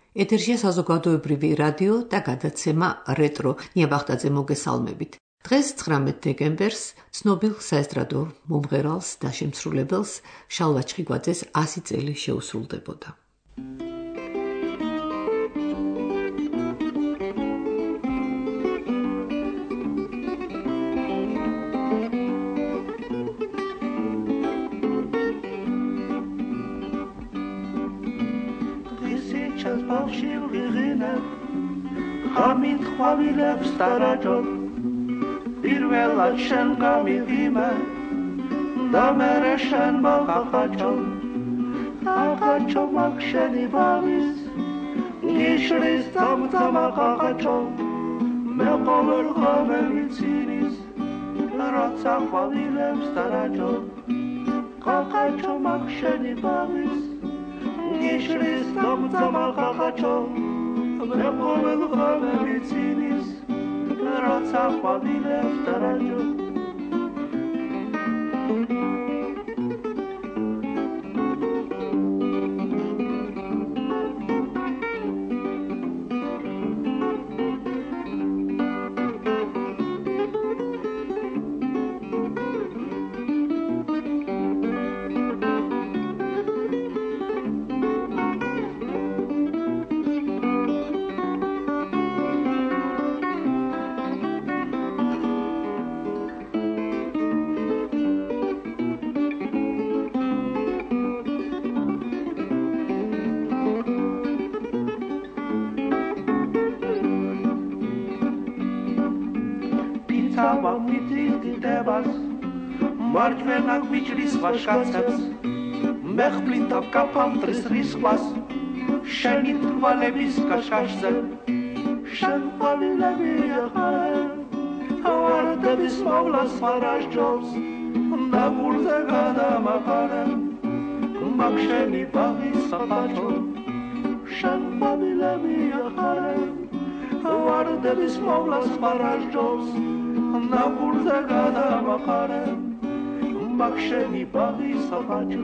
ეთერშია საზოგადოებრივი რადიო და გადაცემა რეტრო. ნია ბახტაძე მოგესალმებით. დღეს 19 დეკემბერს ცნობილ საესტრადო მომღერალს და შემსრულებელს შალვა ჩხიკვაძეს 100 წელი შეუსრულდებოდა. Amit xavilებს daraჯობ პირველად შენ გამივიმე და მერე შენ მოხახაჩო ხახაჩო მაგ შენი ბაღის გიშრის დამთამა ხახაჩო მე ყოველ ღამე ვიცინის როცა ხავილებს დaraჯობ ხახაჩო მაგ შენი ბაღის გიშრის დამთამა ხახაჩო მე ყოველ ღამე ვიცინის როცა ხავილებს დaraჯობ მარჯვენა გვიჭრის ვაშკაცებს მე ხვლინთავ კაფანტრის რისხვას შენი თვალების კაშკაშზე შენ ხავილები ახარე ავარდების მოვლას მარაშჯობს ნაგურზე გადამაყარე მაგ შენი ბაღის საფაჩო შენ ხავილები ახარე ავარდების მოვლას მარაშჯობს ნაგურზე გადამაყარე მაგ შენი ბაღის საფაჩო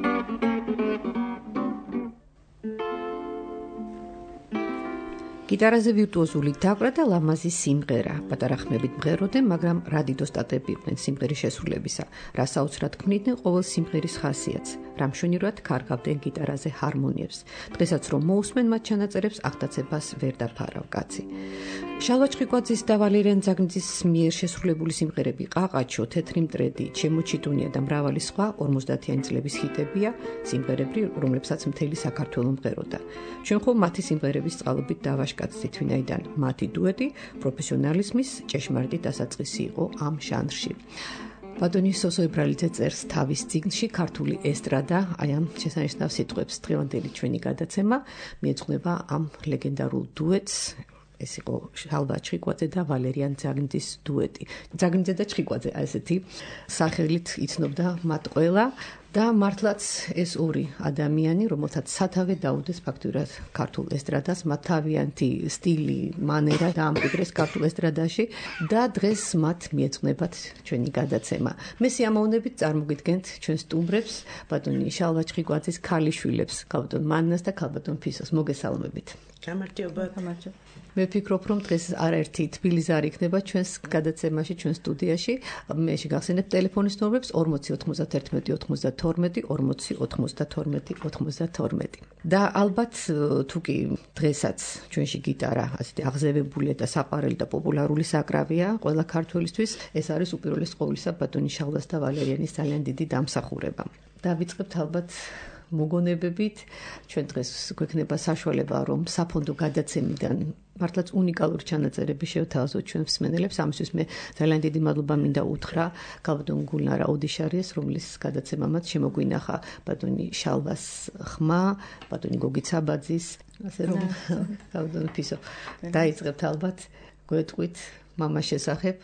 გიტარაზე ვირტუოზული დაკვრა და ლამაზი სიმღერა. პატარა ხმებით მღეროდნენ, მაგრამ რადიდოსტატები იყვნენ სიმღერის შესრულებისა. რა საოცრად ქმნიდნენ ყოველ სიმღერის ხასიათს, რა მშვენივრად ქარგავდნენ გიტარაზე ჰარმონიებს. დღესაც რომ მოусმენ მათ ჩანაწერებს, აღტაცებას ვერ დაფარავ კაცი. შალვა ჩხიკვაძის და ვალერიან ძაგნიძის მიერ შესრულებული სიმღერები ყაყაჩო, თეთრი მტრედი, ჩემოჩიტუნია და მრავალი სხვა 50-იანი წლების ჰიტებია, სიმღერები, რომლებსაც მთელი საქართველო მღეროდა. ჩვენ ხომ მათი სიმღერების წყალობით დავაშკაცდით, ვინაიდან მათი დუეტი პროფესიონალიზმის ჭეშმარიტი დასაწყისი იყო ამ ჟანრში. ბატონი სოსო ებრალიძე წერს თავის წიგნში ქართული ესტრადა, აი ამ შესანიშნავ სიტყვებს. დღევანდელი ჩვენი გადაცემა მიეძღვნება ამ ლეგენდარულ დუეტს. ეს იყო შალვა ჩხიკვაძე და ვალერიან ძაგნიძის დუეტი. ძაგნიძე და ჩხიკვაძე, ესეთი სახელით იცნობდა მათ ყველა და მართლაც ეს ორი ადამიანი, რომელთაც სათავე დაუდეს ფაქტურად ქართულ ესტრადას, მათ თავიანთი სტილი, მანერა დაამკვიდრეს ქართულ ესტრადაში და დღეს მათ მიეძღვნებათ ჩვენი გადაცემა. მე სიამოვნებით წარმოგიდგენთ ჩვენ სტუმრებს, ბატონი შალვა ჩხიკვაძის ქალიშვილებს, ქალბატონ მანას და ქალბატონ ფისოს. მოგესალმებით. გამარჯობა. მე ვფიქრობ, რომ დღეს არაერთი თბილისარი იქნება ჩვენს გადაცემაში, ჩვენ სტუდიაში. მე შეგახსენებთ ტელეფონის ნომრებს 40 91 92 40 92 92. და ალბათ თუ კი დღესაც ჩვენში გიტარა ასეთი აღზევებულია და საყვარელი და პოპულარული საკრავია ყველა ქართველისთვის, ეს არის უპირველეს ყოვლისა ბატონი შალვას და ვალერიანის ძალიან დიდი დამსახურება. და ვიწყებთ ალბათ მოგონებებით, ჩვენ დღეს გვექნება საშუალება, რომ საფონდო გადაცემიდან მართლაც უნიკალური ჩანაწერები შევთავაზოთ ჩვენ მსმენელებს. ამისთვის მე ძალიან დიდი მადლობა მინდა უთხრა ქალბატონ გულნარა ოდიშარიას, რომლის გადაცემამაც შემოგვინახა ბატონი შალვას ხმა, ბატონი გოგი ცაბაძის, ასე რომ ქალბატონ ფისო. დაიწყებთ ალბათ გვეტყვით მამას შესახებ.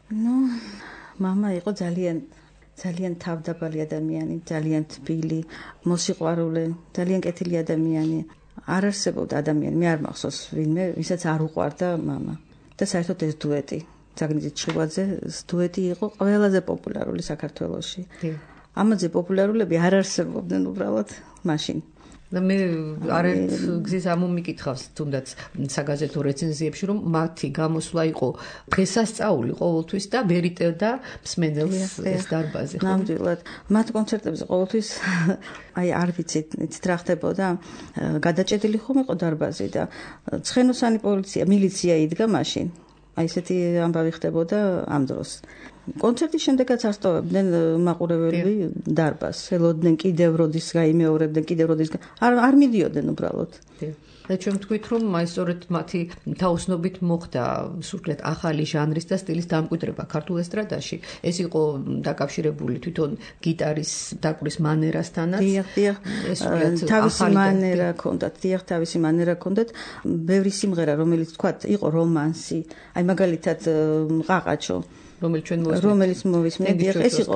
მამა იყო ძალიან თავდაბალი ადამიანი, ძალიან თბილი, მოსიყვარულე, ძალიან კეთილი ადამიანი. არ არსებობდა ადამიანი, მე არ მახსოვს ვინმე, ვისაც არ უყვარდა მამა. და საერთოდ ეს დუეტი, ძაგნიძე ჩხიკვაძეს დუეტი იყო ყველაზე პოპულარული საქართველოში. ამაზე პოპულარულები არ არსებობდნენ უბრალოდ მაშინ. და მე არერთ გზის ამომიკითხავს თუნდაც საგაზეთო რეცენზიებში რომ მათი გამოსვლა იყო დღესასწაული ყოველთვის და ვერიტევდა მსმენელს ეს დარბაზი. ნამდვილად მათ კონცერტებზე ყოველთვის აი არ ვიცით რა ხდებოდა გადაჭედილი ხომ იყო დარბაზი და ცხენოსანი მილიცია იდგა მაშინ აი ესეთი ამბავი ხდებოდა ამ დროს. კონცერტის შემდეგაც არ სტოვებდნენ მაყურებელი დარბაზს, ელოდნენ კიდევ როდის გაიმეორებდნენ, კიდევ როდის არ მიდიოდნენ უბრალოდ. და ჩვენ ვთქვით რომ აი სწორედ მათი თაოსნობით მოხდა სულით ახალი ჟანრის და სტილის დამკვიდრება ქართულ ესტრადაში. ეს იყო დაკავშირებული თვითონ გიტარის დაკვრის მანერასთანაც. დიახ, თავისი მანერა ჰქონდათ, თავისი მანერა ჰქონდათ. ბევრი სიმღერა, რომელიც თქვათ, იყო რომანსი, აი მაგალითად ყაყაჩო რომელიც მოვისმენთ, ეს იყო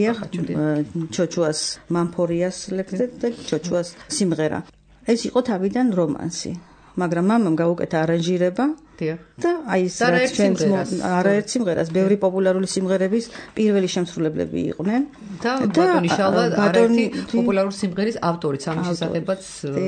ჩოჩუას მამფორიას ლექსზე და ჩოჩუას სიმღერა. ეს იყო თავიდან რომანსი, მაგრამ მამამ გაუკეთა არანჟირება და აი ეს არაერთ სიმღერას, ბევრი პოპულარული სიმღერების პირველი შემსრულებლები იყვნენ და ბატონი შალვა არაერთი პოპულარული სიმღერის ავტორიც ამის შესახებაც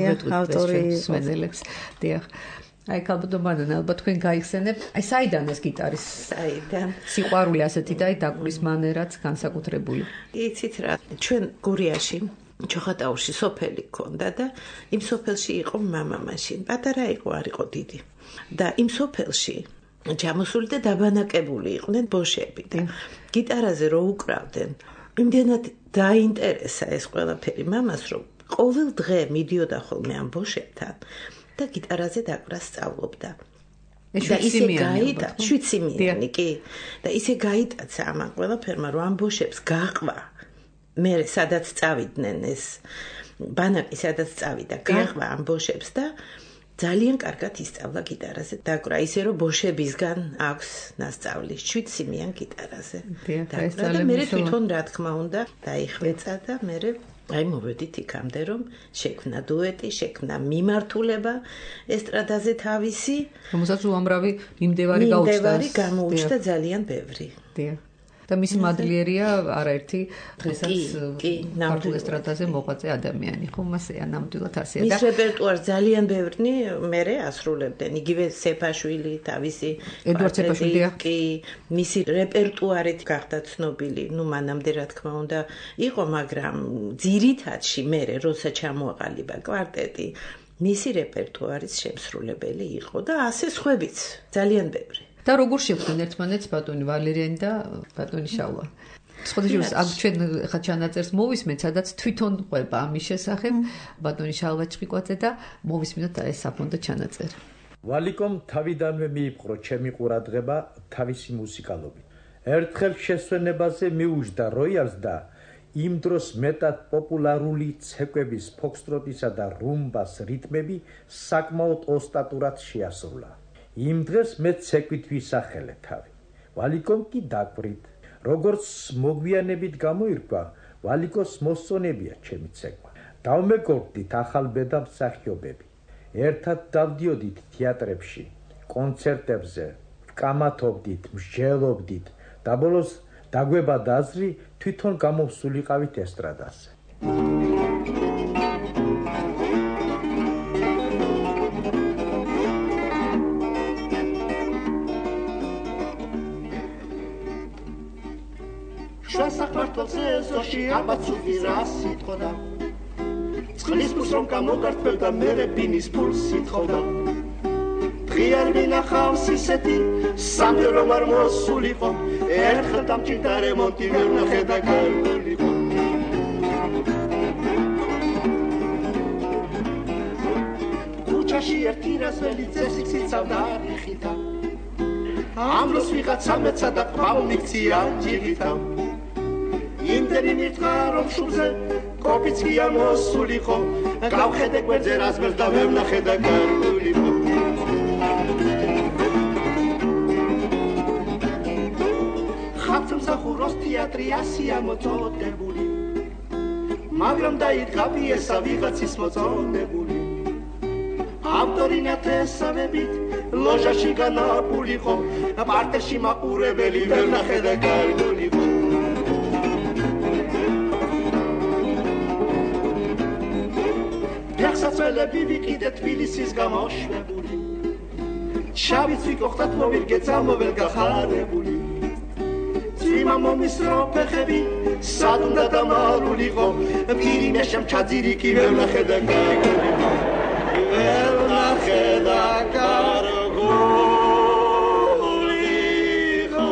ვეტყვით მსმენელებს. დიახ. აი კალბატონბანანა ალბათ თქვენ გაიხსენებთ აი საიდან ეს გიტარის საიდან სიყვარული ასეთი და აი დაკვრის მანერაც განსაკუთრებული. იცით რა, ჩვენ გურიაში ჩოხატაურში სოფელი ქონდა და იმ სოფელში იყო მამა მაშინ. პატარა იყო, არ იყო დიდი. და იმ სოფელში ჯამოსული და დაბანაკებული იყვნენ ბოშები და გიტარაზე რო უკრავდნენ, იმდენად დაინტერესა ეს ყველაფერი მამას, რომ ყოველ დღე მიდიოდა ხოლმე ამ ბოშებთან და გიტარაზე დაკვრას სწავლობდა. და ისე გაიტაცა 7 მიანი კი და ისე გაიტაცა ამ ყველაფერმა რომ ამ ბოშებს გაყვა მე სადაც წავიდნენ ეს ბანაკი სადაც წავიდა გაყვა ამ ბოშებს და ძალიან კარგად ისწავლა გიტარაზე დაკვრა ისე რომ ბოშებისგან აქვს ნასწავლი 7 მიან გიტარაზე და მე თვითონ რა თქმა უნდა დაიხვეწა და მე აი მოვედით იქამდე რომ შექმნა დუეტი, შექმნა მიმართულება ესტრადაზე თავისი, რომელსაც უამრავი მიმდევარი გამოუჩნდა ძალიან ბევრი. დიახ. და მისი მადლიერია არაერთი დღესაც ქართულ ესტრადაზე მოღვაწე ადამიანი, ხო მასეა ნამდვილად ასეა და მის რეპერტუარს ძალიან ბევრი მერე ასრულებდნენ. იგივე სეფაშვილი, თავისი ედუარდ სეფაშვილი კი მისი რეპერტუარით გახდა ცნობილი. ნუ მანამდე რა თქმა უნდა იყო, მაგრამ ძირითადში მერე როცა ჩამოაყალიბა კვარტეტი, მისი რეპერტუარის შემსრულებელი იყო და ასე სხვებიც ძალიან ბევრი. და როგორ შეხვდნენ ერთმანეთს ბატონი ვალერიანი და ბატონი შალვა. სხვადასხვა აქ ჩვენ ხა ჩანაწერს მოვისმენთ, სადაც თვითონ ყვება ამის შესახებ ბატონი შალვა ჭყიკვაძე და მოვისმენთ ეს საფონდო ჩანაწერი. ვალიკომ თავიდანვე მიიპყრო ჩემი ყურადღება თავისი მუსიკალობით. ერთხელ შესვენებაზე მიუჯდა როიალს და იმ დროს მეტად პოპულარული ცეკვების ფოქსტროტისა და რუმბას რიტმები საკმაოდ ოსტატურად შეასრულა. იმ დღეს მე ცეკვით ვისახელე თავი. ვალიკომ კი დაკვრით. როგორც მოგვიანებით გამოირკვა, ვალიკოს მოსწონებია ჩემი ცეკვა. დავმეგობრდით ახალ ბედამსახიობები. ერთად დავდიოდით თეატრებში, კონცერტებზე, ვკამათობდით, მსჯელობდით და ბოლოს დაგვებადა აზრი თვითონ გამოვსულიყავით ესტრადაზე. საქართველზე ზოში აბაცუდი რა სიტყოდა წყლის ფულს რომ გამოგართმევდა მერე ბინის ფულს სიტყოდა დღიარ მინახავს ისეთი სამდე რომ არ მოსულიყო ერთხელ დამჭირდა რემონტი ვერ ნახე და გარგულიყო ქუჩაში ერთი რაზველი წესით ციცავდა რიხითა ამ დროს ვიღაცა მეცა და ყმავ მიქცია ჯიგითა იმდენი მირთყა რომ შუბზე კოპიც კი ამოსულიყო გავხედე გვერდზე რაზმერს და ვერ ვნახე და გარგულიყო ხალხმსახუროს თეატრი ასია მოწოდებული მაგრამ დაიდგა პიესა ვიღაცის მოწოდებული ავტორი ნათესავებით ლოჟაში განაპულიყო პარტერში მაყურებელი ვერ ვნახე და გარგულიყო ფეხსაცმელები ვიყიდე თბილისის გამოშვებული შავიც ვიკოხდათ მოვირგე წამოվել გახარებული წვიმა მომისრო ფეხები სად უნდა დამარულიყო პირი მეშამ ჩაძირი კი ვერ ნახე და კარგული ვერ ნახე და კარგულიყო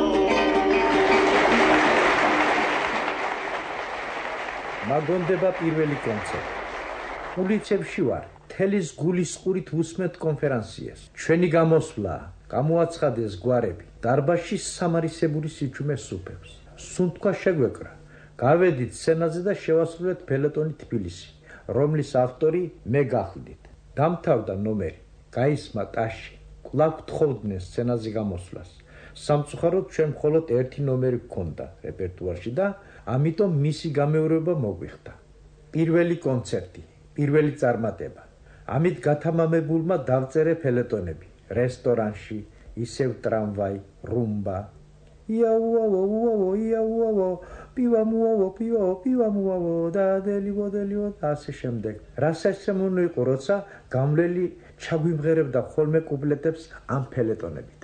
მაგონდება პირველი კონცერტი ულიცებში ვარ თელის გულის ყურით უსმენთ კონფერენციას ჩვენი გამოსვლა გამოაცხადეს გვარები დარბაზში სამარისებური სიჩუმე სუფევს სუნთქვა შეგვეკრა გავედით სცენაზე და შევასრულეთ ფელეტონი თბილისი რომლის ავტორი მე გახლდით დამთავრდა ნომერი გაისმა ტაში კვლავ გთხოვდნენ სცენაზე გამოსვლას სამწუხაროდ ჩვენ მხოლოდ ერთი ნომერი გქონდა რეპერტუარში და ამიტომ მისი გამეორება მოგვიხდა პირველი კონცერტი პირველი წარმატება ამით გათამამებულმა დავწერე ფელეტონები რესტორანში ისევ ტრამვაი რუმბა იაუაო იაუაო პივა მუავო და ასე შემდეგ რასაც შემონო იყო როცა გამლელი ჩაგვიმღერებდა ხოლმე კუპლეტებს ამ ფელეტონებით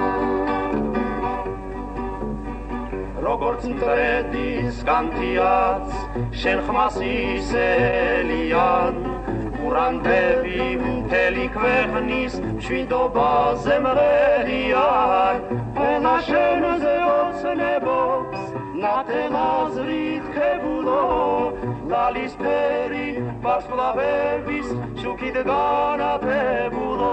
როგორც მტრედის განთიაც შენ ხმას ისელიან ურანდები მთელი ქვეყნის მშვიდობაზე მღერიან ყველა შენზე ოცნებობს ნათელაზრით ხებულო ლალისფერი ვარსკვლავების შუქით განათებულო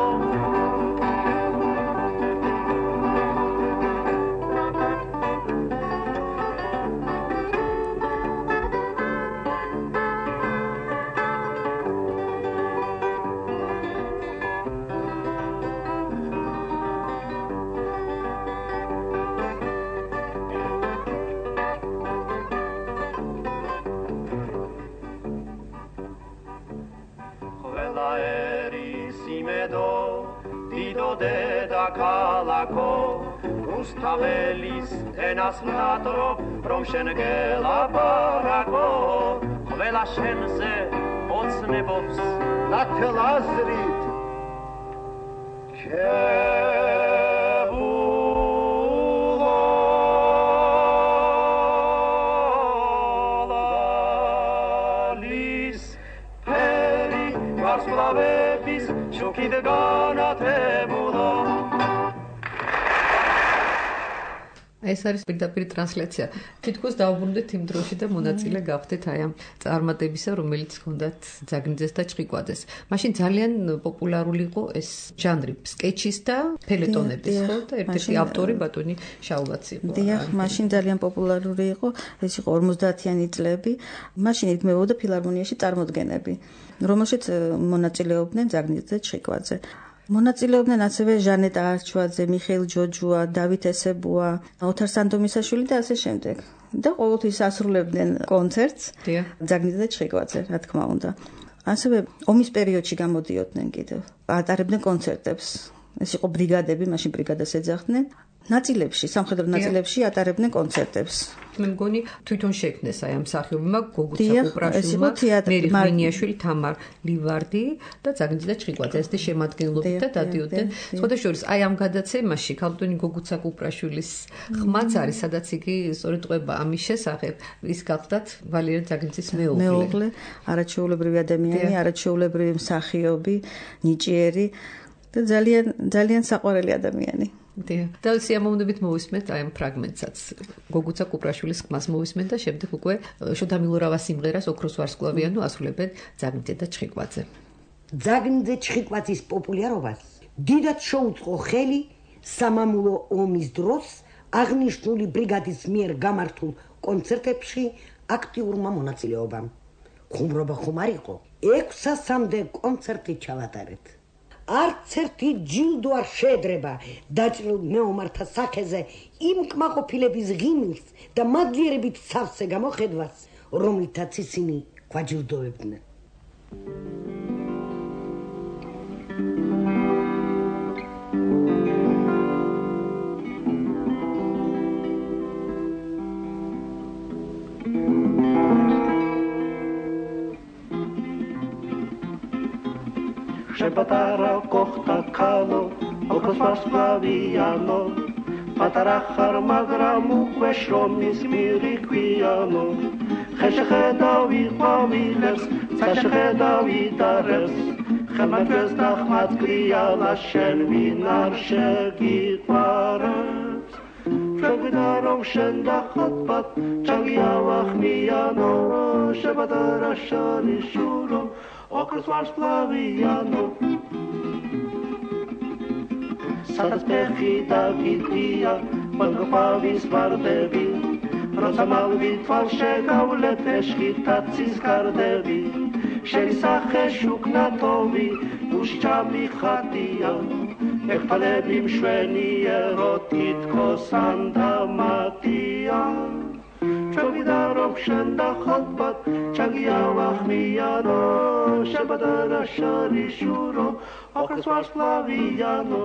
ქალაქო რუსთაველის ენას ნატრობ რომ შენ გელაპარაკო ყველა შენზე ოცნებობს ნათელაზრით ხებულო ლალისფერი ვარსკვლავების შუქით განათებულო ეს არის პირდაპირ ტრანსლაცია. თითქოს დავუბრუნდეთ იმ დროში და მონაწილე გავხდეთ აი ამ წარმატებისა, რომელიც ჰქონდათ ძაგნიძეს და ჩხიკვაძეს. მაშინ ძალიან პოპულარული იყო ეს ჟანრი, სკეჩის და ფელეტონების, ხო? და ერთ-ერთი ავტორი ბატონი შაულაც იყო. დიახ, მაშინ ძალიან პოპულარული იყო. ეს იყო 50-იანი წლები. მაშინ იდგმებოდა ფილარმონიაში წარმოდგენები, რომელშიც მონაწილეობდნენ ძაგნიძე და ჩხიკვაძე. მონაწილეობდნენ ასევე ჟანეტა არჩვაძე, მიხეილ ჯოჯუა, დავით ესებუა, ოთარ სანდომისაშვილი და ასე შემდეგ. და ყოველთვის ასრულებდნენ კონცერტს ძაგნიძე და ჩხიკვაძე, რა თქმა უნდა. ასევე ომის პერიოდში გამოდიოდნენ კიდევ. ატარებდნენ კონცერტებს. ეს იყო ბრიგადები, მაშინ ბრიგადას ეძახდნენ. ნაწილებში, სამხედრო ნაწილებში ატარებდნენ კონცერტებს. მე მგონი თვითონ შექმნეს აი ამ მსახიობებმა გოგუცა კუპრაშვილმა, მერი ღვინიაშვილი, თამარ ლივარდი და ძაგნიძე და ჩხიკვაძე ესეთი შემადგენლობით და დადიოდნენ. სხვადასხვა აი ამ გადაცემაში ქალბატონი გოგუცა კუპრაშვილის ხმაც არის, სადაც იგი სწორედ ყვება ამის შესახებ. ის გახდათ ვალერე ძაგნიძის მეუღლე, არაჩვეულებრივი ადამიანი, არაჩვეულებრივი მსახიობი, ნიჭიერი და ძალიან საყვარელი ადამიანი. და სიამოვნებით მოვისმენთ აი ამ ფრაგმენტსაც. გოგუცა კუპრაშვილის ხმას მოვისმენთ და შემდეგ უკვე შოთა მილურავას სიმღერას ოქროს ვარსკვლავიანო ასრულებენ ძაგნიძე და ჩხიკვაძე. ძაგნიძე ჩხიკვაძის პოპულარობას დიდად შეუწყო ხელი სამამულო ომის დროს აღნიშნული ბრიგადის მიერ გამართულ კონცერტებში აქტიურმა მონაწილეობამ. ხუმრობა ხომ არ იყო? 600-მდე კონცერტი ჩავატარეთ. არც ერთი ჯილდო არ შეედრება დაჭრილ მეომართა სახეზე იმ კმაყოფილების ღიმილს და მადლიერებით სავსე გამოხედვას, რომლითაც ისინი გვაჯილდოვებდნენ. შებატარა გოხდა ქალო ოქროს ვარსკვლავიანო პატარა ხარ მაგრამ უკვე შრომის გმირი ქვიანო ხეშეხედავი ყვავილებს საშეხედავი დარებს ხემაჩეს ნახმად კრიალა შენ ვინ არ შეგიყვარებს შევიდა რომ შენ დახატბად ჩაგიავახნიანო შებატარა შარი შურო ოქროს ვარსკვლავიანო სადაც ფეხი დაგიდია მოგყვავის ვარდები როცა მალვი თვალ შეგავლებ ეშხიტაცის გარდები შენი სახე შუქნათოვი უშჩამი ხატია ეხტალები მშვენიერო თითქოს ანდამატია შევიდა რომ შენ დახატბად ჩაგიავახნიანო შებატარა შარი შურო ოქროს ვარსკვლავიანო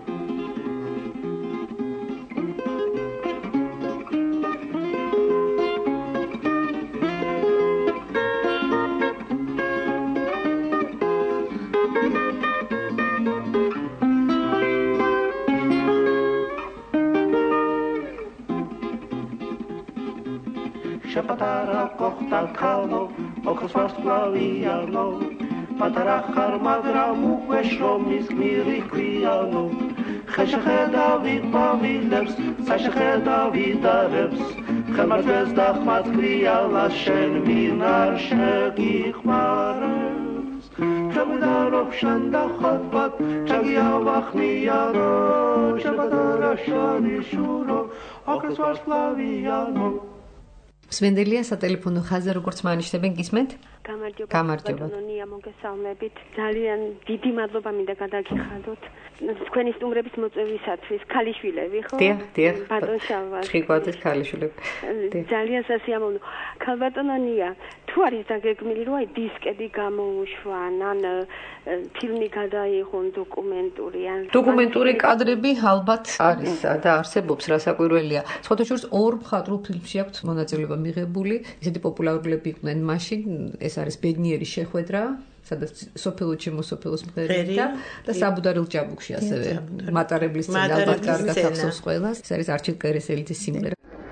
შებატარა გოხდა ქალო ოქროს ვარსკვლავიანო პატარა ხარ მაგრამ უკვე შრომის გმირი ქვიანო ხეშეხედავი ყვავილებს საშეხედავი დარებს ხემაჩეს დახმად კრიალა შენ ვინ არ შეგიყვარებს შევიდა რომ შენ დახატბად ჩაგიავახნიანო შებატარა შარი შურო ოქროს ვარსკვლავიანო სვენდელია სატელეფონო ხაზზე როგორც მანიშნებენ გისმენთ? გამარჯობა. ნია მოგესალმებით. ძალიან დიდი მადლობა მინდა გადაგიხადოთ. თქვენი სტუმრების მოწვევისათვის ქალიშვილები, ხო? დიახ. ბატონ შალვა. ჭიყვაძის ქალიშვილები. ძალიან სასიამოვნო. ქალბატონო ნია, თუ არის დაგეგმილი რომ აი დისკები გამოუშვან, ან ფილმი გადაიღონ დოკუმენტური, ან დოკუმენტური კადრები ალბათ არის და არსებობს, რასაკვირველია. სხვათა შორის ორ მხატვრულ ფილმში აქვს მონაწილეობა მიღებული, ისეთი პოპულარულები იყვნენ მაშინ, ეს არის ბედნიერი შეხვედრა, სადაც სოფელო ჩემოსოფელოს მღერია და საბუდარელ ჭაბუკში ასევე მატარებლის სცენა ალბათ კარგად ახსოვს ყველას. ეს არის არჩილ კერესელიძის სიმღერა.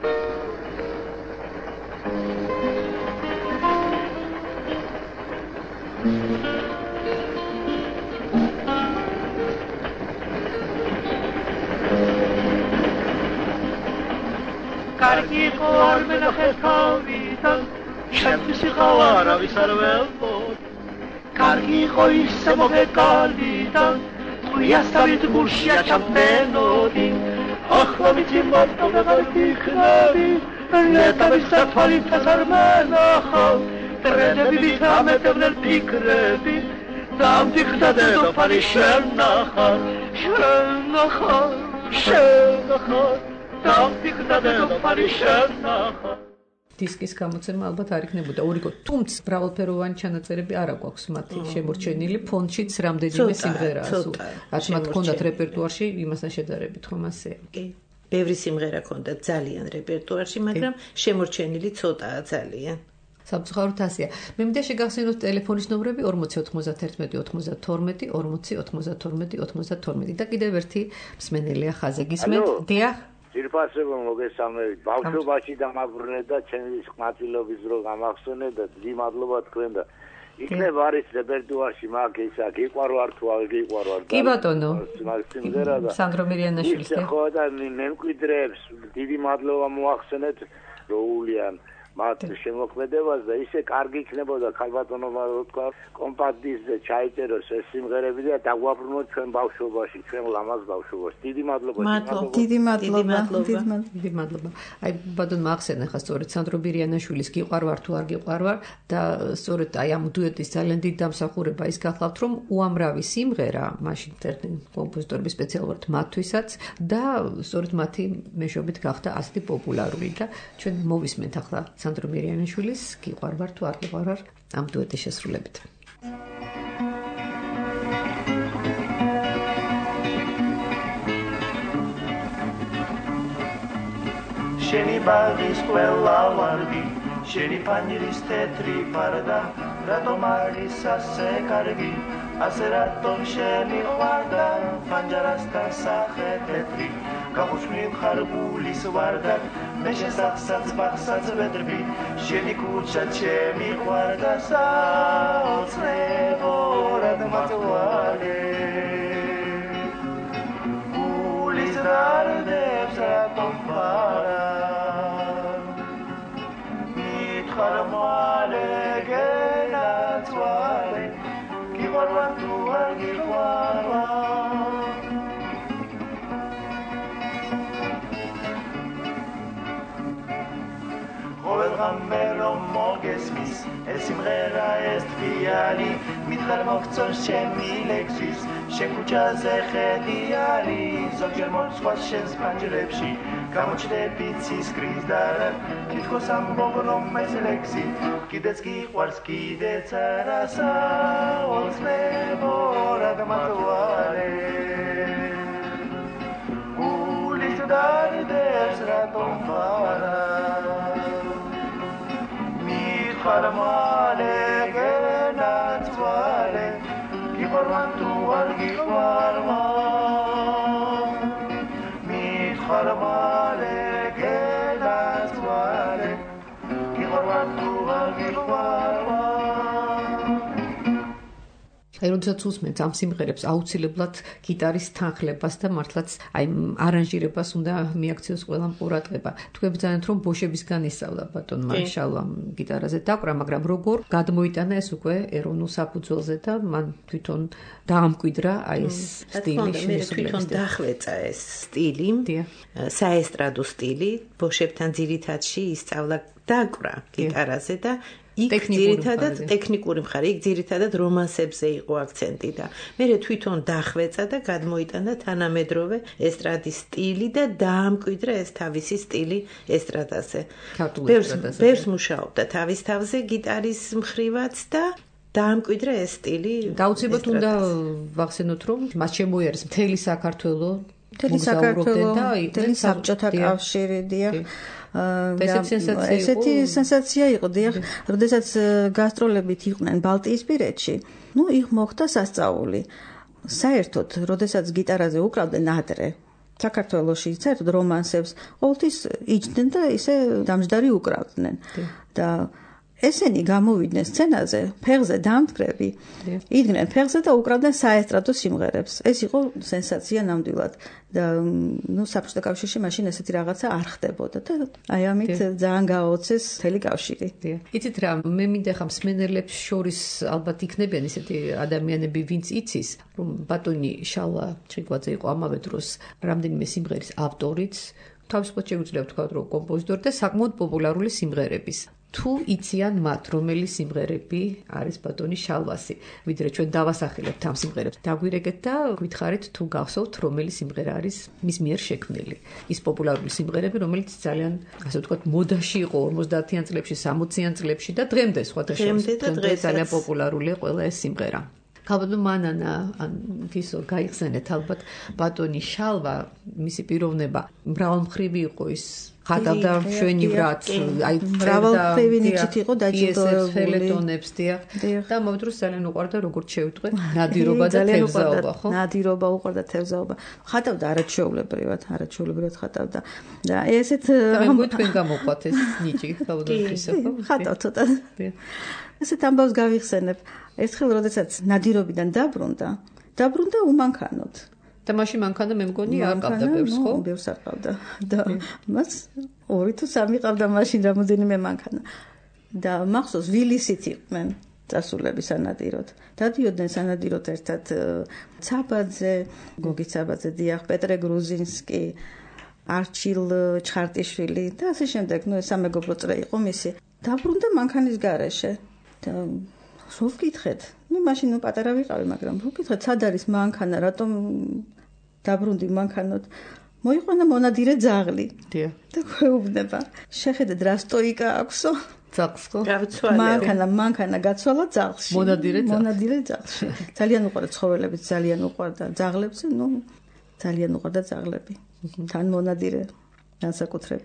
კარგი ყوار მენახეს თავიდან ჩემთვის იყავარ ავის არ ველბოდ კარგი იყო ისე მოგეკალიდან ყვიასავით გულშია ჩამფენოდი ახლა ვიცი მათქავდა გარდიხნები ნეტავის საფალითას არ მენახავ ტრენები ვიტამეტებდნენ ფიქრები და ამტიხდა დედოფალი შენ ნახარ დისკის გამოცემა ალბათ არ იქნებოდა ორიგო, თუმცა მრავალფეროვანი ჩანაწერები არ აქვს მათი შემორჩენილი, ფონდშიც რამდენიმე სიმღერაა. რაც მათ ჰქონდათ რეპერტუარში, იმასთან შედარებით ხომ ასე? კი. ბევრი სიმღერა ჰქონდათ ძალიან რეპერტუარში, მაგრამ შემორჩენილი ცოტაა ძალიან. Საბუხაროდ ასია. მე მინდა შეგახსენოთ ტელეფონის ნომრები 40 91 92 40 92 92 და კიდევ ერთი მსმენელია ხაზე გისმენთ. დიახ. ძირფასებო მოგესალმებით. ბავშვობაში დამაბრუნე და ჩემს ყმაწილობის დრო გამახსენე და დიდი მადლობა თქვენ და იქნება არის რეპერტუარში მაგ ისა გიყვარვარ თუ არ გიყვარვარ კი ბატონო. სიმღერა და სანდრო მირიანაშვილის ხო და მემკვიდრეებს დიდი მადლობა მოახსენეთ როულიან მათ შემოქმედებას და ისე კარგი იქნებოდა ქალბატონობა თქვა კომპაქტ-დისკზე ჩაიწეროს ეს სიმღერები და დაგვაბრუნოთ ჩვენ ბავშვობაში, ჩვენ ლამაზ ბავშვობაში. დიდი მადლობა. დიდი მადლობა. აი ბატონო ახსენე ხა სწორედ სანდრო მირიანაშვილის გიყვარვარ თუ არ გიყვარვარ და სწორედ აი ამ დუეტის ძალიან დიდი დამსახურება ის გახლავთ რომ უამრავი სიმღერა მაშინ წერდნენ კომპოზიტორები სპეციალურად მათთვისაც და სწორედ მათი მეშვეობით გახდა ასეთი პოპულარული და ჩვენ მოვისმენთ ახლა სანდრო მირიანაშვილის გიყვარვარ თუ არ გიყვარვარ ამ დუეტის შესრულებით. შენი ბაღის ყველა ვარდი შენი პანირის თეთრი ფარდა რატომ არის ასე კარგი ასე რატომ შემიყვარდა ფანჯარასთან სახე თეთრი გაუჩნი ხარ გულის ვარდან მე შესახსაც ბახსაც ვედრბი შენი ქუჩა შემიყვარდა საოცნებო რადმატვალე გულის დარდებს რატომ ფარა მითხარ მალე გენაცვალე გიყვარვა თუ არ გიყვარვა ყველგან მე რომ მოგესმის ეს სიმღერა ეს თვიანი მითხარ მოგწონ ჩემი ლექსის შენ ქუჩაზე ხედი არის ზოგჯერ მოწვას შენს ფანჯრებში გამოჩნდები ცისკრის და თითქოს ამბობ რომ ეს ლექსი კიდეც გიყვარს კიდეც არა საოცნებო რადმატვალე გულის დარდებს რატომ ფარა მითხარ მალე გენაცვალე გიყვარვა თუ არ გიყვარვა მითხარ მალე გენაცვალე გიყვარვა თუ არ გიყვარვა აი როდესაც უსმენთ ამ სიმღერებს აუცილებლად გიტარის თანხლებას და მართლაც აი არანჟირებას უნდა მიაქციოს ყველა ყურადღება. თქვენ ბრძანეთ რომ ბოშებისგან ისწავლა ბატონმა შალვამ გიტარაზე დაკვრა, მაგრამ როგორ გადმოიტანა ეს უკვე ეროვნულ საფუძველზე და მან თვითონ დაამკვიდრა აი ეს სტილი. მე თვითონ დახვეწა ეს სტილი, საესტრადო სტილი, ბოშებთან ძირითადში ისწავლა დაკვრა გიტარაზე და იქ ძირითადად ტექნიკური მხარე, იქ ძირითადად რომანსებზე იყო აქცენტი და მე თვითონ დახვეწა და გადმოიტანა თანამედროვე ესტრადის სტილი და დაამკვიდრა ეს თავისი სტილი ესტრადაზე. ბევრს მუშაობდა თავის თავზე გიტარის მხრივაც და დაამკვიდრა ეს სტილი. დაუცილებლად უნდა ვახსენოთ რომ მას შემოიარეს მთელი საქართველო, მთელი საბჭოთა კავშირი დიახ. ესეთი სენსაცია იყო დიახ, როდესაც გასტროლებით იყვნენ ბალტიისპირეთში. იქ მოხდა სასწაული. საერთოდ, როდესაც გიტარაზე უკრავდნენ ადრე, საქართველოში საერთოდ რომანსებს ყოველთვის იჯდნენ და ისე დამჯდარი უკრავდნენ. და ესენი გამოვიდნენ სცენაზე, ფეხზე დამდგრები, იდგნენ ფეხზე და უკრავდნენ საესტრადო სიმღერებს. ეს იყო სენსაცია ნამდვილად. და საბჭოთა კავშირში მაშინ ესეთი რაღაცა არ ხდებოდა და აი ამით ძალიან გააოცეს მთელი კავშირი. იცით რა, მე მინდა ხა მსმენელებს შორის ალბათ იქნებიან ისეთი ადამიანები, ვინც იცის, რომ ბატონი შალვა ჩხიკვაძე იყო ამავე დროს რამდენიმე სიმღერის ავტორიც, თავისუფლად შეგვიძლია ვთქვათ, რომ კომპოზიტორი და საკმაოდ პოპულარული სიმღერების. თუ იციან მათ, რომელი სიმღერები არის ბატონი შალვასი, ვიდრე ჩვენ დავასახელებთ ამ სიმღერებს. დაგვირეკეთ და გითხარით თუ გახსოვთ, რომელი სიმღერა არის მის მიერ შექმნილი. ის პოპულარული სიმღერები, რომელიც ძალიან, ასე ვთქვათ, მოდაში იყო 50-იან წლებში, 60-იან წლებში და დღემდე სხვათა შორის ძალიან პოპულარულია ყველა ეს სიმღერა. ალბათ მანანა ისო გაიხსენეთ ალბათ ბატონი შალვა, მისი პიროვნება მრავალმხრივი იყო ის ხატავდა მშვენივრად, აი მრავალმხრივი ნიჭით იყო დაჯილდოებული ფელეტონებს და ამ დროს ძალიან უყვარდა როგორც შევიტყვე ნადირობა და თევზაობა, ხო? ნადირობა უყვარდა თევზაობა. ხატავდა არაჩვეულებრივად ხატავდა. და ესეთ მე თქვენ გამოყვათ ეს ნიჭი, ალბათ ისე ხო? ხატავ ცოტა. ესეთ ამბავს გავიხსენებ. ერთხელ როდესაც ნადირობიდან დაბრუნდა უმანქანოდ. და მაშინ მანქანა მე მგონი არ ყავდა ბევრს, ხო? ბევრს არ ყავდა. და მას 2 თუ 3 ყავდა მაშინ რამოდენიმე მანქანა. და მახსოვს ვილისით იყვნენ წასულები სანადიროდ. დადიოდნენ სანადიროდ ერთად ცაბაძე, გოგი ცაბაძე, დიახ, პეტრე გრუზინსკი, არჩილ ჩხარტიშვილი და ასე შემდეგ, ეს სამეგობრო წრე იყო მისი. დაბრუნდა მანქანის გარეშე. და რო ვკითხეთ, მაშინ პატარა ვიყავი, მაგრამ რო ვკითხეთ, სად არის მანქანა, რატომ დაბრუნდი მანქანოდ? მოიყვანა მონადირე ძაღლი. დიახ. და გვეუბნება, შეხედეთ რა სტოიკა აქვსო. ძაღლს ხო? მანქანა გაცვალა ძაღლში. მონადირე ძაღლში. ძალიან უყვარდა ცხოველები, ძალიან უყვარდა ძაღლებს, ძალიან უყვარდა ძაღლები. თან მონადირე განსაკუთრებით.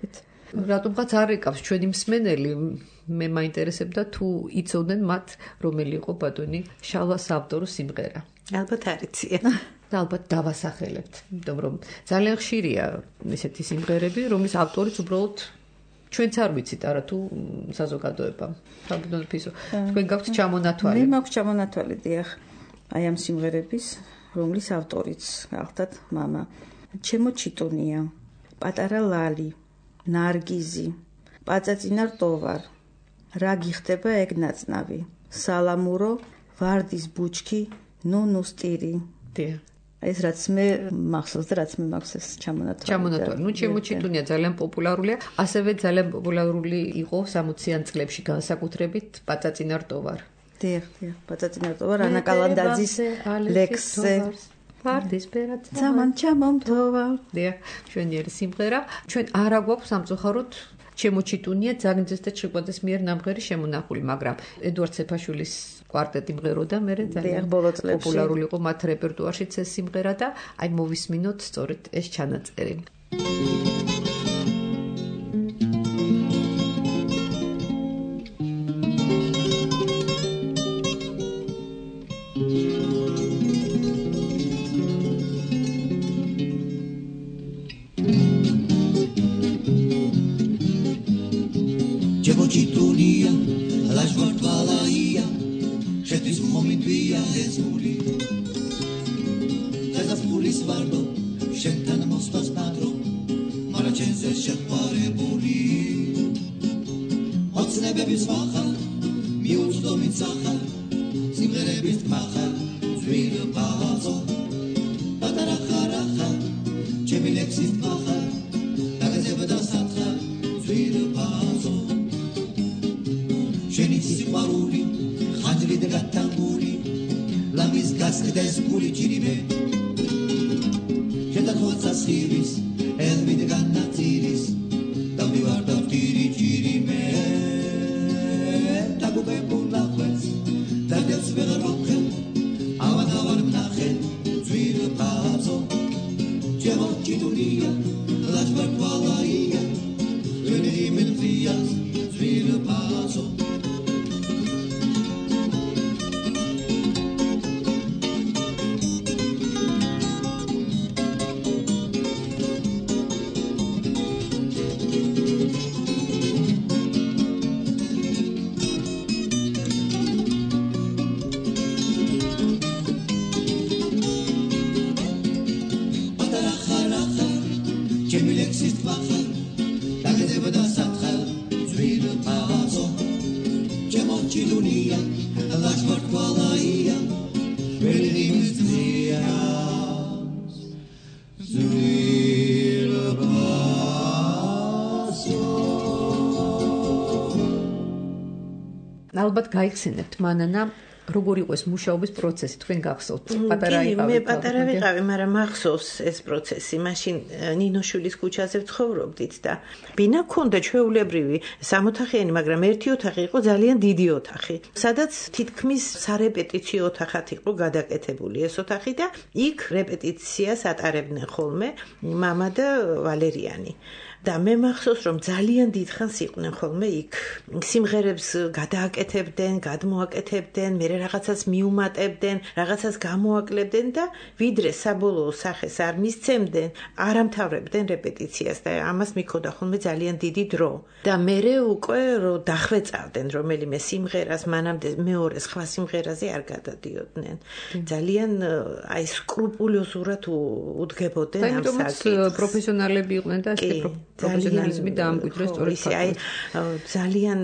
რატომღაც არ ეკავს ჩვენი მსმენელი, მე მაინტერესებდა თუ იცოდნენ მათ რომელი იყო ბატონი შალვას ავტორო სიმღერა. ალბათ არ იციან. და ალბათ დავასახელებთ, იმიტომ რომ ძალიან ხშირია ესეთი სიმღერები, რომლის ავტორიც უბრალოდ ჩვენც არ ვიცით, არა თუ საზოგადოება. საბრძოლო ფისო. თქვენ გაქვთ ჩამონათვალი. მე მაქვს ჩამონათვალი, დიახ. აი ამ სიმღერების, რომლის ავტორიც გახლდათ მამა. ჩემო ჩიტუნია, პატარა ლალი, ნარგიზი, პაწაწინა რტოვარ, რა გიხდება ეგ ნაწნავი, სალამურო, ვარდის ბუჩქი, ნუნუსტირი. დიახ. ეს რაც მე მახსოვს და რაც მე მაქვს ეს ჩამონათვალი. ჩამონათვალი. ნუ ჩემო ჩიტუნია ძალიან პოპულარულია, ასევე ძალიან პოპულარული იყო 60-იან წლებში განსაკუთრებით პაწაწინა რტოვარ. დიახ, პაწაწინა რტოვარ, ანა კალანდაძის ლექსზე. ვარდის ბერად ძამან ჩამომთოვალ. დიახ, ჩვენიერი სიმღერა. ჩვენ არა გვაქვს სამწუხაროდ ჩემო ჩიტუნია ძაგნძეს და ჩიკვაძეს მიერ ნამღერი შემონახული, მაგრამ ედუარდ სეფაშვილის კვარტეტი მღეროდა მე ძალიან პოპულარული იყო მათ რეპერტუარშიც ეს სიმღერა და აი მოვისმინოთ სწორედ ეს ჩანაწერი. Čitulija, laž vrtvala ija, šetis momindvija ezuli. Teza spuli svardo, šentana mostas nadro, maračenze šetpare buli. Od nebe bisvaha, mi ucdomit saha, simgere bist maha, zvile pazo. Pataraha raha, čemi leksist maha, tagazebeda satha, zvile pazo. Შენიცი ყვარული, ხანჯრი და გათანგული, ლამის გასკდეს გული ჭირიმე. შედახვაცას ხივის, ელმი და განაწირის, დავდივარ დავტირი ჭირიმე. დაგუპებულ ნახვეს, დაგდებს ვეღარ მომხელ, ავანავარ მნახე, ძვირ პაზო. ჩემო ჭიდურია, ლაჯვარ თვალაია, ვენი იმენფია, ძვირ პაზო. ალბათ გაიხსენებთ მანანა როგორ იყო ეს მუშაობის პროცესი თქვენ გახსოვთ პატარა იყავით მე პატარა ვიყავი მაგრამ მახსოვს ეს პროცესი მაშინ ნინოშვილის ქუჩაზე ვცხოვრობდით და ბინა ქონდა ჩვეულებრივი 6 ოთახიანი მაგრამ ერთი ოთახი იყო ძალიან დიდი ოთახი სადაც თითქმის სარეპეტიციო ოთახად იყო გადაკეთებული ეს ოთახი და იქ რეპეტიციას ატარებდნენ ხოლმე მამა და ვალერიანი და მე მახსოვს რომ ძალიან დიდხანს იყვნენ ხოლმე იქ სიმღერებს გადააკეთებდნენ, გადმოაკეთებდნენ, მე რაღაცას მიუმატებდნენ, რაღაცას გამოაკლებდნენ და ვიდრე საბოლოო სახეს არ მისცემდნენ, არ ამთავრებდნენ რეპეტიციას და ამას მიქონდა ხოლმე ძალიან დიდი დრო. და მერე უკვე რომ დახვეწავდნენ რომელიმე სიმღერას, მანამდე მეორე სხვა სიმღერაზე არ გადადიოდნენ. ძალიან აი სკრუპულოზურად უდგებოდნენ ამ საკითხს. პროფესიონალები იყვნენ და ეს პროფესიონალიზმი დაამკვიდრეს სწორედ აი ძალიან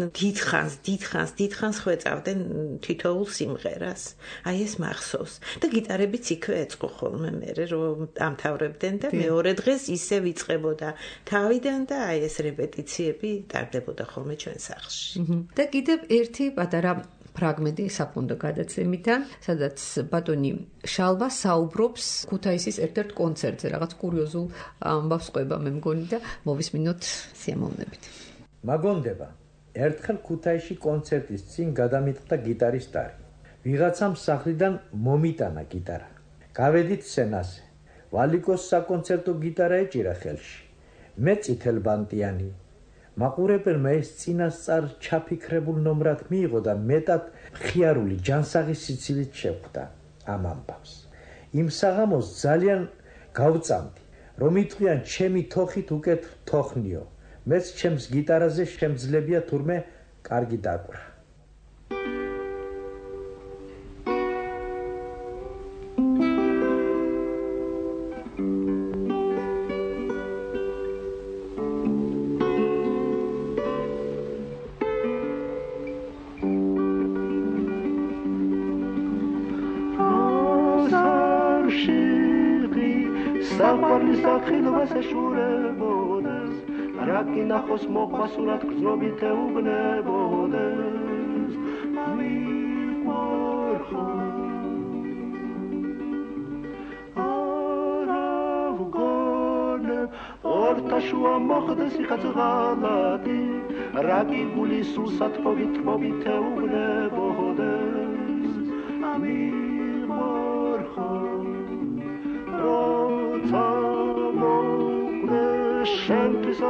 დიდხანს ხვეწავდნენ თითოეულ სიმღერას. აი ეს მახსოვს. და გიტარებიც იქვე ეწყო ხოლმე მერე რომ ამთავრებდნენ და მეორე დღეს ისე ვიწყებოდა თავიდან და აი ეს რეპეტიციები ტარდებოდა ხოლმე ჩვენ სახლში. და კიდევ ერთი პატარა ფრაგმენტი საფონდო გადაცემიდან, სადაც ბატონი შალვა საუბრობს ქუთაისის ერთ-ერთ კონცერტზე, რაღაც კურიოზულ ამბავს ყვება მე მგონი და მოვისმინოთ სიამოვნებით. მაგონდება, ერთხელ ქუთაისში კონცერტის წინ გადამიტყდა გიტარისტარი. ვიღაცამ სახლიდან მომიტანა გიტარა. გავედით სცენაზე. ვალიკოს საკონცერტო გიტარა ეჭირა ხელში. მე წითელბანტიანი. მაყურებელმა ეს წინასწარ ჩაფიქრებულ ნომრად მიიღო და მეტად მხიარული ჯანსაღი სიცილით შეხვდა ამ ამბავს. იმ საღამოს ძალიან გავწამდი, რომ იტყვიან ჩემი თოხით უკეთ თოხნიო, მეც ჩემს გიტარაზე შემძლებია თურმე კარგი დაკვრა. ნახოს მოყვასურად გრძნობით ეუბნებოდეს მიყვარხო არავგონე ორთაშუა მოხდეს ხაც ღალატი რაკი გულის უსათმობით ეუბნებოდეს მიყვარხო როცა მოგდე შენთისა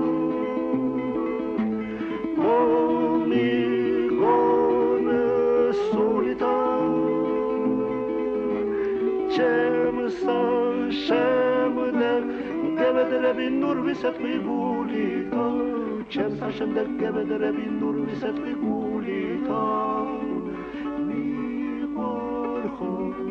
გებედრები ნურ ვისეთყვი გულითა ჩემსა შემდეგ გებედრები ნურ ვისეთყვი გულითა მიყვარხო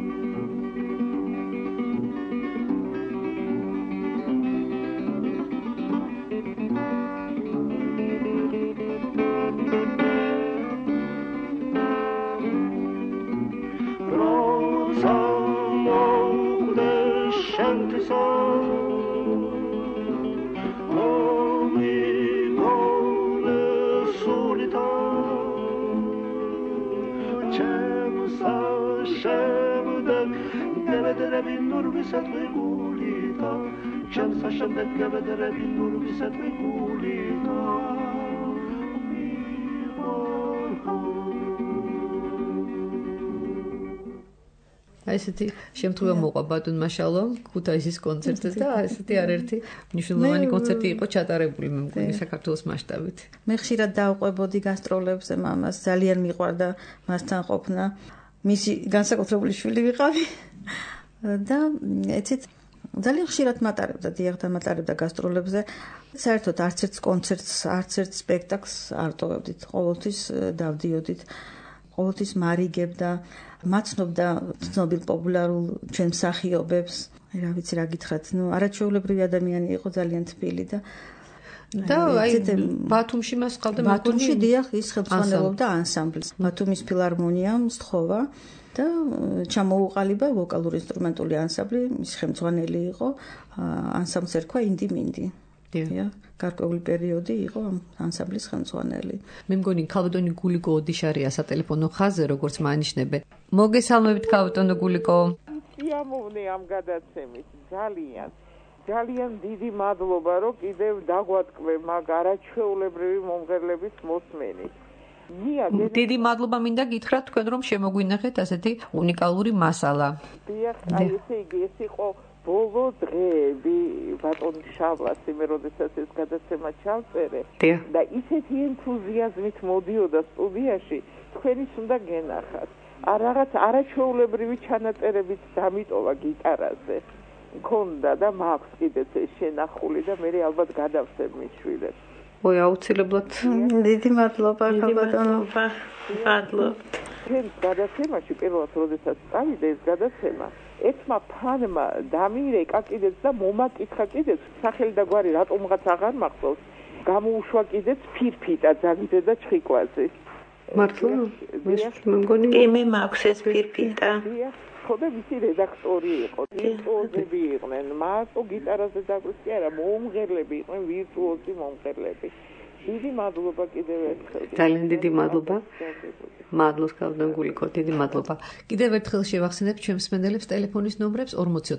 როცა მოგდე შენთისა გებედრები ნურ ვისეთყვი გულითა ჩემსა შემდეგ გებედრები ნურ ვისეთყვი გულითა აი ესეთი შემთხვევა მოყვა ბატონმა შალომ ქუთაისის კონცერტზე და ესეთი არაერთი მნიშვნელოვანი კონცერტი იყო ჩატარებული მე მგონი საქართველოს მასშტაბით. მე ხშირად დავყვებოდი გასტროლებზე მამას, ძალიან მიყვარდა მასთან ყოფნა. მისი განსაკუთრებული შვილი ვიყავი და ეცით ძალიან ხშირად მატარებდა, დიახ, დამატარებდა გასტროლებზე. საერთოდ არც ერთ კონცერტს, არც ერთ სპექტაკლს არ ტოვებდით. ყოველთვის დავდიოდით, ყოველთვის მარიგებდა, მაცნობდა ცნობილ პოპულარულ ჩვენ მსახიობებს. რა ვიცი რა გითხრათ, არაჩვეულებრივი ადამიანი იყო, ძალიან თბილი და აი ბათუმში მას ყავდა ბათუმში დიახ ის ხელმძღვანელობდა ანსამბლს ბათუმის ფილარმონიამ სთხოვა და ჩამოუყალიბა ვოკალური ინსტრუმენტული ანსამბლი ის ხელმძღვანელი იყო ანსამბლს ერქვა ინდი მინდი დიახ გარკვეული პერიოდი იყო ამ ანსამბლის ხელმძღვანელი მე მგონი ქალბატონი გულიკო ოდიშარია სატელეფონო ხაზზე როგორც მანიშნებე მოგესალმებით ქალბატონო გულიკო სიამოვნე ამ გადაცემით ძალიან დიდი მადლობა, რომ კიდევ დაგვატკბე მაგ არაჩვეულებრივი მომღერლების მოსმენით. დიდი მადლობა მინდა გითხრათ თქვენ რომ შემოგვინახეთ ასეთი უნიკალური მასალა. დიახ, აი ესე იგი ეს იყო ბოლო დღეები ბატონ შავლას იმერ როდესაც ეს გადაცემა ჩავწერე და ისეთი ენთუზიაზმით მოდიოდა სტუდიაში, თქვენის უნდა გენახათ. რაღაც არაჩვეულებრივი ჩანაწერებით დამიტოვა გიტარაზე. მქონდა და მაქვს კიდეც ეს შენახული და მე ალბათ გადავსებ მის შვილებს. ой, აუცილებლად. დიდი მადლობა, ქალბატონო. მადლობა. ჩვენ გადაცემაში პირველად როდესაც წავიდა ეს გადაცემა, ერთმა ფანმა დამირეკა კიდეც და მომაკითხა კიდეც სახელი და გვარი რატომღაც აღარ მახსოვს. გამოუშვა კიდეც ფირფიტა ძაგიდე და ჩხიკვაზე. მართლა? მე მგონი მე მაქვს ეს ფირფიტა. ხოდა მისი რედაქტორი იყო, ვირტუოზები იყვნენ, მარტო გიტარაზე დაგვრის კი არა, მომღერლები იყვნენ, ვირტუოზი მომღერლები. დიდი მადლობა კიდევ ერთხელ. ძალიან დიდი მადლობა. მადლობს ქალბატონ გულიკო, დიდი მადლობა. კიდევ ერთხელ შევახსენებ ჩემს მსმენელებს ტელეფონის ნომრებს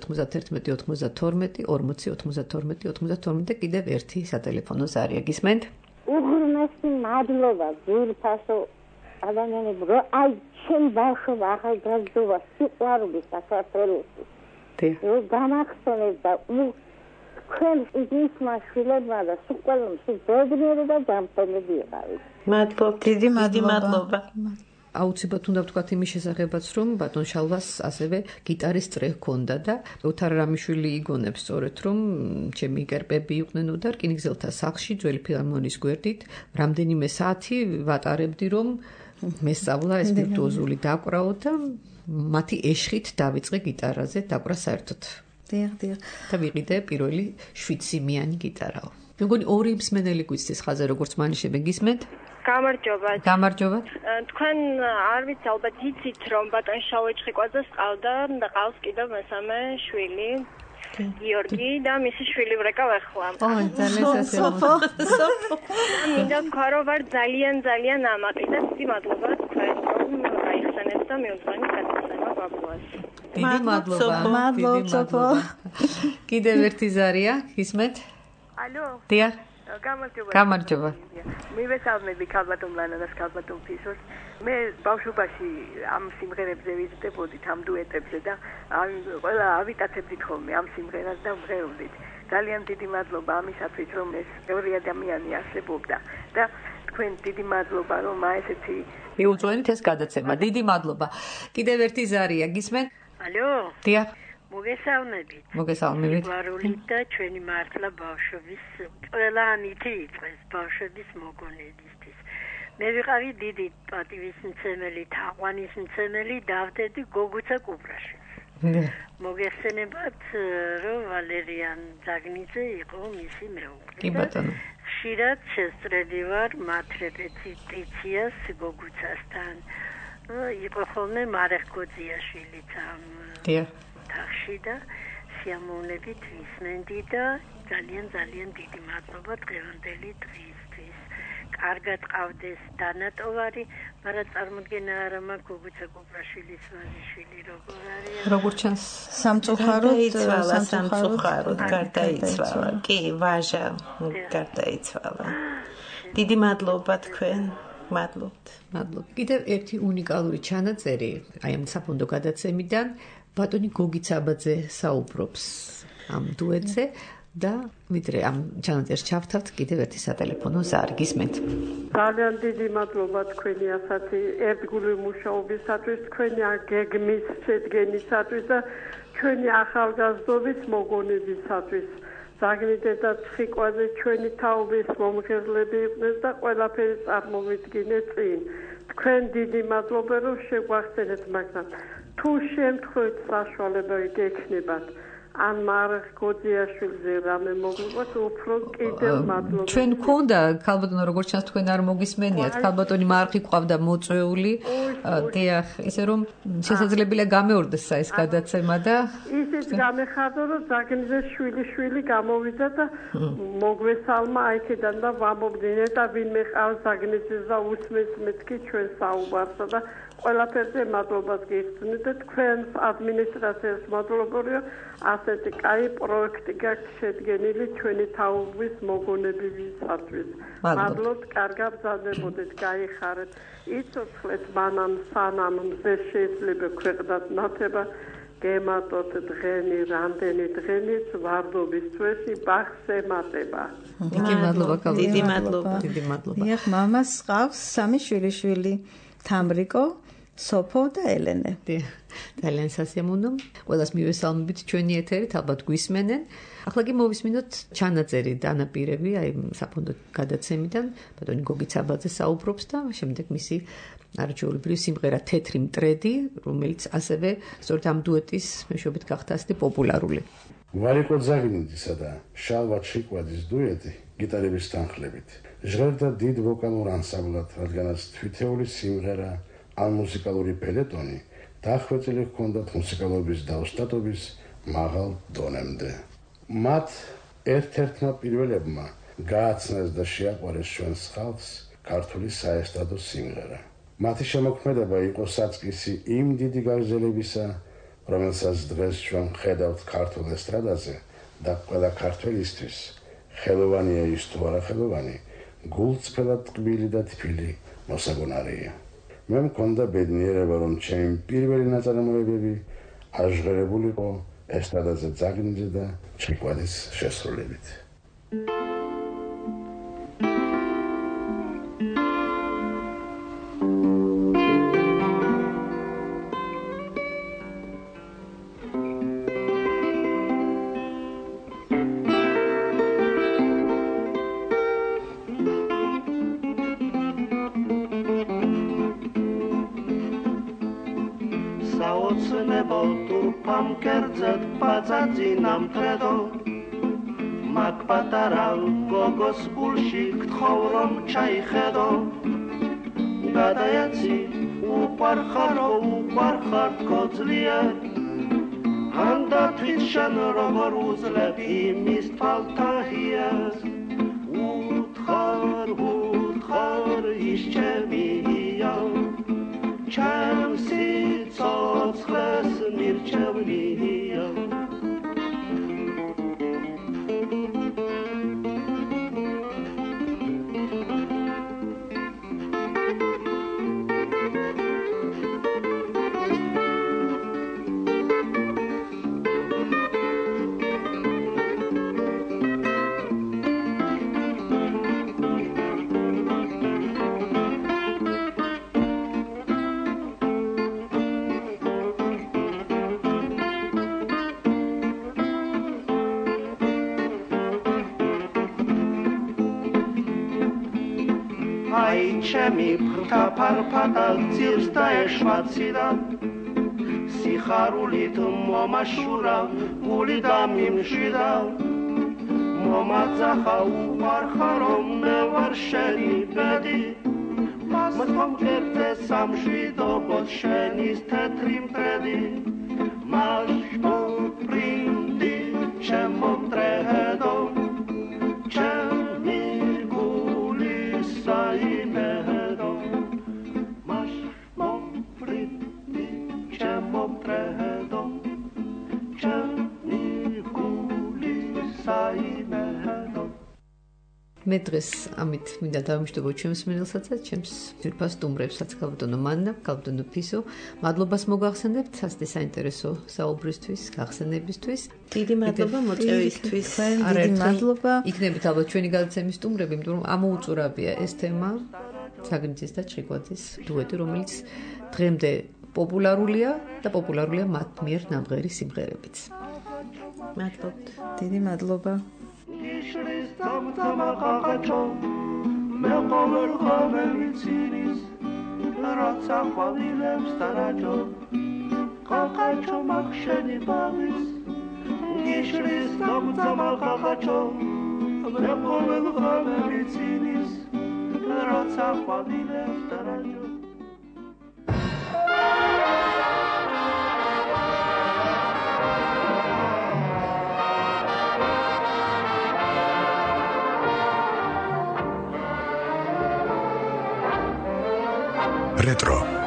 4091 92 40 92 და კიდევ ერთი სატელეფონო ზარია. გისმენთ? უღრმესი მადლობა ძვირფასო ადამიანებს, რომ აი შენ ბავშვობა ახალგაზრდობა სიყვარული საქართველოსთვის. რომ გამახსენებ და თქვენ ის მასშტაბებმა და სულ ბედნიერი და დამფენები იყავით. მადლობა, დიდი მადლობა. აუცილებლად უნდა ვთქვათ იმის შესახებაც, რომ ბატონ შალვას ასევე გიტარის წრე ჰქონდა და ოთარ რამიშვილი იგონებს სწორედ, რომ ჩემი კერპები იყვნენ და რკინიგზელთა სახლში ძველი ფილარმონიის გვერდით რამდენიმე საათი ვატარებდი, რომ მესწავლა ეს ვირტუოზული დაკვრაო და მათი ეშხით დავიწყე გიტარაზე დაკვრა საერთოდ. დიახ. და ვიყიდე პირველი 7 სიმიანი გიტარაო. მე მგონი ორი მსმენელი გვიცდის ხაზე როგორც მანიშები გისმენთ? გამარჯობა. თქვენ არ ვიცი ალბათ იცით რომ ბატონ შავეჭხიკვაძე ყავდა და ყავს კიდევ მესამე შვილი. გიორგი და მისი შვილი ვრეკავ ახლა. ძალიან სასიამოვნო. მინდა თქვა რომ ვარ ძალიან ამაყი და დიდი მადლობა თქვენ რომ გაიხსენეთ და მიუძღვენით გადაცემა ბაბუას. დიდი მადლობა. კიდევ ერთი ზარია, გისმენთ? ალო. დიახ. გამარჯობა. მივესალმები ქალბატონ ლანას ქალბატონ ფისოს. მე ბავშვობაში ამ სიმღერებზე ვიზრდებოდით ამ დუეტებზე და ყველა ავიტაცებდით ხოლმე ამ სიმღერას და ვღეროდით. ძალიან დიდი მადლობა ამისათვის რომ ეს ორი ადამიანი არსებობდა და თქვენ დიდი მადლობა რომ ესეთი მიუძღვენით ეს გადაცემა. დიდი მადლობა. კიდევ ერთი ზარია, გისმენთ? ალო. დიახ. მოგესალმებით. გვარული და ჩვენი მართლა ბავშვების ყველა ანითი იწყეს ბავშვების მოგონებისთვის. მე ვიყავი დიდი პატივისმცემელი, თაყვანისმცემელი, დავდედი გოგუცა კუბრაშვილს. მოგესწრებათ რომ ვალერიან ძაგნიძე იყო მისი მეუღლე. კი ბატონო. ხშირად შესწრები ვარ მათ რეპეტიციას გოგუცასთან. იყო ხოლმე მარეხ გოძიაშვილიც ამ თახში და სიამოვნებით ვისმენდი და ძალიან დიდი მადლობა დღევანდელი დღისთვის. კარგად ყავდეს დანატოვარი, მაგრამ წარმოდგენა არ მაქვს გოგუცა კუბრაშვილის ვაჟიშვილი როგორ არის. როგორც ჩანს სამწუხაროდ გარდაიცვალა. კი, ვაჟა გარდაიცვალა. დიდი მადლობა თქვენ. მადლობთ. კიდევ ერთი უნიკალური ჩანაწერი აი ამ საფონდო გადაცემიდან ბატონი გოგი ცაბაძე საუბრობს ამ დუეტზე და ვიდრე ამ ჩანაწერს ჩავთავთ კიდევ ერთი სატელეფონო ზარი გისმენთ. ძალიან დიდი მადლობა თქვენი ასეთი ერთგული მუშაობისათვის, თქვენი გეგმის შედგენისათვის და ჩვენი ახალგაზრდობის მოგონებისათვის. ზაგნიდედა ცხიკვაძე ჩვენი თაობის მომღერლები იყვნენ და ყველაფერი წარმოვიდგინე წინ. თქვენ დიდი მადლობა რომ შეგვახსენეთ, მაგრამ თუ შემთხვევით საშუალება გექნებათ ან მარეხ გოძიაშვილზე რამე მოგვიყვეთ, უფრო კიდევ მადლობა. ჩვენ გქონდა ქალბატონო როგორც ჩანს თქვენ არ მოგისმენიათ, ქალბატონი მარხი ყავდა მოწვეული. დიახ, ისე რომ შესაძლებელია გამეორდეს ეს გადაცემა და ისიც გამეხარდა რომ ზაგნიძე შვილი გამოვიდა და მოგვესალმა აიქიდან და ვამობდნენ და ვინმე ყავს ზაგნიძეს და უსმენს მეთქი ჩვენ საუბარსა და ყველაფერზე მადლობას გიხსნით და თქვენს ადმინისტრაციას მადლობა რომ ასეთი კაი პროექტი გაქვთ შედგენილი ჩვენი თაობის მოგონებისათვის. მადლობთ, კარგად ბრძანებოდეთ, გაიხარეთ. იცოცხლეთ მანამ სანამ მზე შეიძლება ქვეყნად ნათება გემატოთ დღენი რამდენი დღენიც ვარდობის წვესი ბახს ემატება. დიდი მადლობა ქალბატონო. დიდი მადლობა. დიახ, მამას ყავს სამი შვილიშვილი, თამრიკო, სოფო და ელენე. ძალიან სასიამოვნო. ყველას მივესალმებით ჩვენი ეთერით, ალბათ გვისმენენ. ახლა კი მოვისმინოთ ჩანაწერი დანაპირები, აი საფონდო გადაცემიდან, ბატონი გოგი ცაბაძე საუბრობს და შემდეგ მისი არჩეულებრივი სიმღერა თეთრი მტრედი, რომელიც ასევე სწორედ ამ დუეტის მეშვეობით გახდა ასეთი პოპულარული. ვალიკო ზაგნიძისა და შალვა ჭიკვაძის დუეტი გიტარების თანხლებით. ჟღერდა დიდ ვოკალურ ანსამბლად, რადგანაც თვითეული სიმღერა ან მუსიკალური პელეტონი დახვეწილი ჰქონდათ მუსიკალობის და ოსტატობის მაღალ დონემდე. მათ ერთ-ერთმა პირველებმა გააცნეს და შეაყვარეს ჩვენს ხალხს ქართული საესტრადო სიმღერა. მათი შემოქმედება იყო საწყისი იმ დიდი გაგრძელებისა, რომელსაც დღეს ჩვენ ხედავთ ქართულ ესტრადაზე და ყველა ქართველისთვის, ხელოვანია ის თუ არა ხელოვანი, გულწრფელად ტკბილი და თბილი მოსაგონარია. მე მქონდა ბედნიერება, რომ ჩემი პირველი ნაწარმოებები აჟღერებულიყო ესტრადაზე ძაგნიძე და ჩიკვადის შესრულებით. მაგ პატარა გოგოს გულში გთხოვ რომ ჩაიხედო გადაიცი უყარხარო უყარხარ გოძლიერ ანდა თვითშენ როგორ უძლებ იმის თვალთაიას უთხარ ის ჩემია ჩემს სიცოცხლეს მირჩევნია ჩემი ფრთაფარფადა ძირს და ეშვაციდა სიხარულით მომაშურა გული და მიმშვიდა მომაძახა უყარხა რომ მე ვარ შენი ბედი მოსმომ ერთზე სამშვიდობოდ შენის თეთრი მტრედი მაშტო პრინდი ჩემო მტრედო მე დღეს ამით მინდა დავიმშვიდობო ჩემს მენელსაც, ჩემს ძვირფას სტუმრებსაც, გალბატონო მანნა, გალბატონო ფისო. მადლობას მოგახსენებთ სასტე საინტერესო საუბრისთვის, გახსენებისთვის. დიდი მადლობა მოწვევისთვის. დიდი მადლობა. იქნებით ალბათ ჩვენი გადაცემის სტუმრები, იმიტომ რომ ამოუწურავია ეს თემა, ძაგნიძის და ჩხიკვაძის დუეტი, რომელიც დღემდე პოპულარულია და პოპულარულია მათ მიერ ნამღერი სიმღერებიც. მადლობთ. დიდი მადლობა. Ishris tam qaqacho me qomer qameritsinis ratsa qvilebs tarajo qaqacho makhsheni bagis Ishris tam qaqacho me qomer qameritsinis ratsa qvilebs tarajo Retro